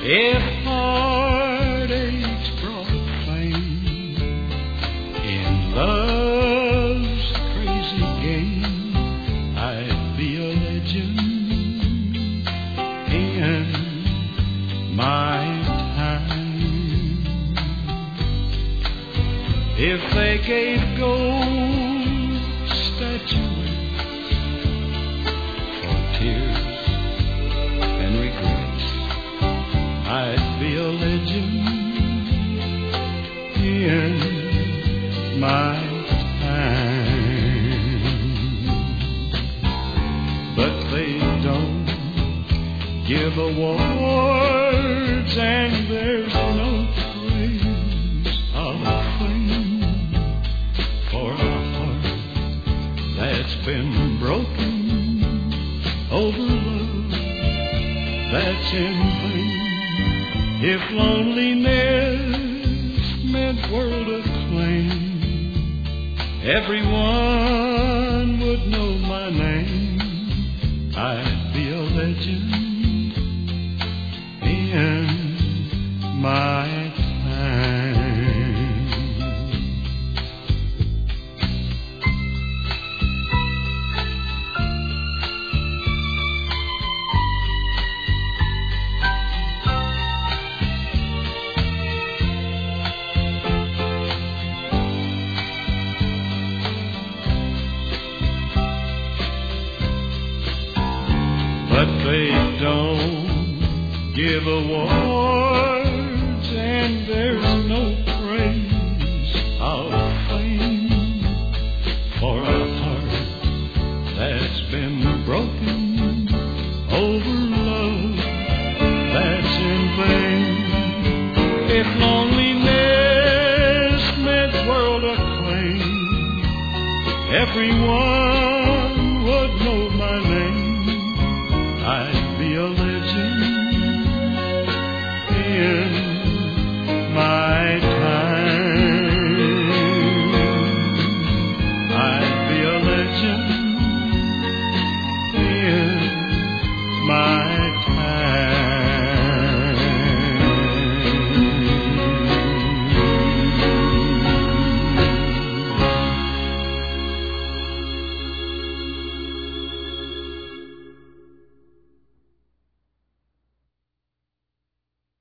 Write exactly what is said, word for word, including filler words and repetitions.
If heartaches brought fame in love's crazy game, I'd be a legend in my time. If they gave gold statuettes for tears and regrets, I'd be a legend in my time. But they don't give awards, and there's no praise of fame for a heart that's been broken over love that's in vain. If loneliness meant world acclaim, everyone would know my name. I'd be a legend in my time. But they don't give awards, and there's no praise of fame for a heart that's been broken over love that's in vain. If loneliness meant world acclaim, everyone